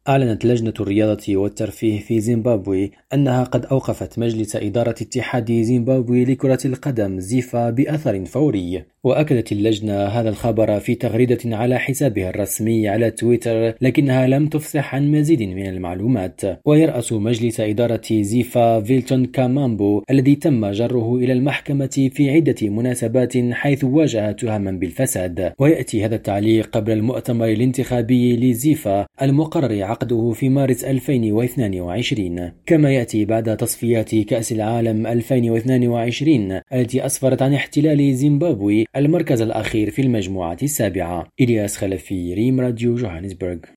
أعلنت لجنة الرياضة والترفيه في زيمبابوي أنها قد أوقفت مجلس إدارة اتحاد زيمبابوي لكرة القدم زيفا بأثر فوري. وأكدت اللجنة هذا الخبر في تغريدة على حسابها الرسمي على تويتر، لكنها لم تفصح عن مزيد من المعلومات. ويرأس مجلس إدارة زيفا فيلتون كامامبو الذي تم جره إلى المحكمة في عدة مناسبات حيث واجه تهما بالفساد. ويأتي هذا التعليق قبل المؤتمر الانتخابي لزيفا المقرر عقده في مارس 2022، كما يأتي بعد تصفيات كأس العالم 2022 التي أسفرت عن احتلال زيمبابوي المركز الأخير في المجموعة السابعة. إلياس خلفي، ريم راديو، جوهانسبرغ.